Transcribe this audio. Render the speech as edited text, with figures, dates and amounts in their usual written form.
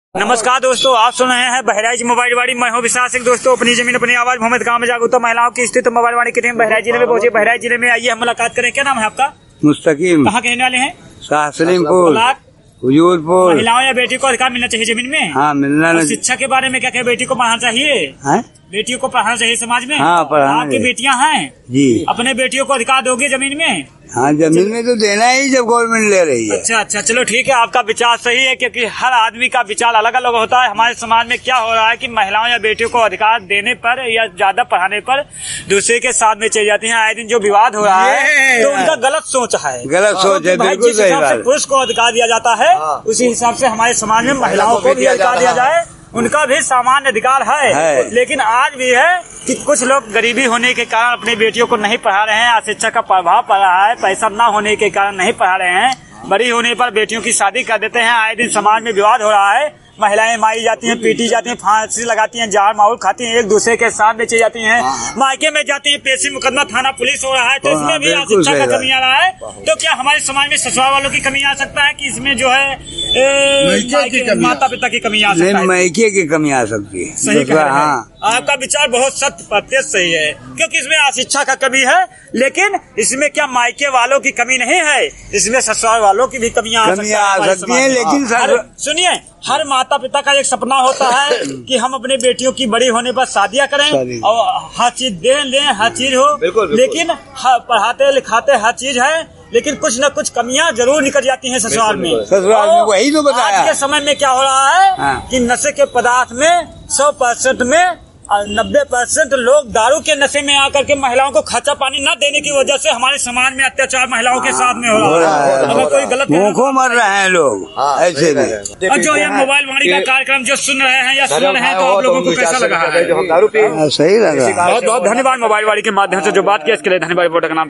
नमस्कार दोस्तों, आप सुन रहे हैं बहराइच मोबाइल वाड़ी। मैं हूं विशाल सिंह। दोस्तों, अपनी जमीन अपनी आवाज मोहम्मद गांव में जागरूकता महिलाओं की स्थित मोबाइल वाड़ी की टीम बहराइच जिले में पहुंची। बहराइच जिले में आइए हम मुलाकात करें। क्या नाम है आपका? मुस्तकीम। कहाँ के रहने वाले हैं? सलीमपुर, हुजूरपुर। महिलाओं या बेटी को अधिकार मिलना चाहिए जमीन में? हाँ, मिलना नहीं। शिक्षा के बारे में क्या क्या बेटी को पढ़ाना चाहिए? है? बेटियों को पढ़ाना चाहिए समाज में? हाँ, पढ़ाना आपकी बेटियां हैं जी। अपने बेटियों को अधिकार दोगे जमीन में? हाँ, जमीन में तो देना ही जब गवर्नमेंट ले रही है। अच्छा, चलो ठीक है, आपका विचार सही है, क्योंकि हर आदमी का विचार अलग अलग होता है। हमारे समाज में क्या हो रहा है कि महिलाओं या बेटियों को अधिकार देने पर या ज्यादा पढ़ाने पर दूसरे के साथ में चली जाती हैं। आए दिन जो विवाद हो रहा है तो उनका गलत सोच है। गलत सोच है, बिल्कुल जिस हिसाब से पुरुष को अधिकार दिया जाता है उसी हिसाब से हमारे समाज में महिलाओं को भी अधिकार दिया जाए। उनका भी सामान्य अधिकार है। लेकिन आज भी है कि कुछ लोग गरीबी होने के कारण अपनी बेटियों को नहीं पढ़ा रहे हैं। अशिक्षा का प्रभाव पड़ रहा है, पैसा न होने के कारण नहीं पढ़ा रहे हैं। बड़ी होने पर बेटियों की शादी कर देते हैं। आए दिन समाज में विवाद हो रहा है। महिलाएं मारी जाती हैं, पीटी जाती हैं, फांसी लगाती हैं, जहर माहौल खाती हैं, एक दूसरे के साथ बेची जाती हैं, मायके में जाती हैं, पेशी मुकदमा थाना पुलिस हो रहा है। तो इसमें भी शिक्षा का कमी आ रहा है। तो क्या हमारे समाज में ससुराल वालों की कमी आ सकता है कि इसमें जो है माता पिता की कमी आ सकता है? मायके की कमी आ सकती है। सही कह रहे हैं। आपका विचार बहुत सत्य प्रत्यक्ष सही है, क्योंकि इसमें अशिक्षा का कमी है। लेकिन इसमें क्या मायके वालों की कमी नहीं है, इसमें ससुराल वालों की भी कमियां आ सकती है। लेकिन सुनिए, हर माता पिता का एक सपना होता है कि हम अपने बेटियों की बड़ी होने पर शादियां करें और हर चीज दें, हर चीज हो। लेकिन पढ़ाते लिखाते हर चीज है, लेकिन कुछ न कुछ कमियां जरूर निकल जाती हैं ससुराल में। वही तो बताया। आज के समय में क्या हो रहा है कि नशे के पदार्थ में 100% में 90% लोग दारू के नशे में आकर के महिलाओं को खर्चा पानी न देने की वजह से हमारे समाज में अत्याचार महिलाओं के साथ में हो रहा है। अगर कोई गलत भूखों मर रहे हैं लोग ऐसे में। और जो ये मोबाइल वाणी का कार्यक्रम जो सुन रहे हैं या सुन रहे हैं, तो आप लोगों को कैसा लगा है? सही लगा। बहुत बहुत धन्यवाद। मोबाइल वाणी के माध्यम से जो बात की इसके लिए धन्यवाद।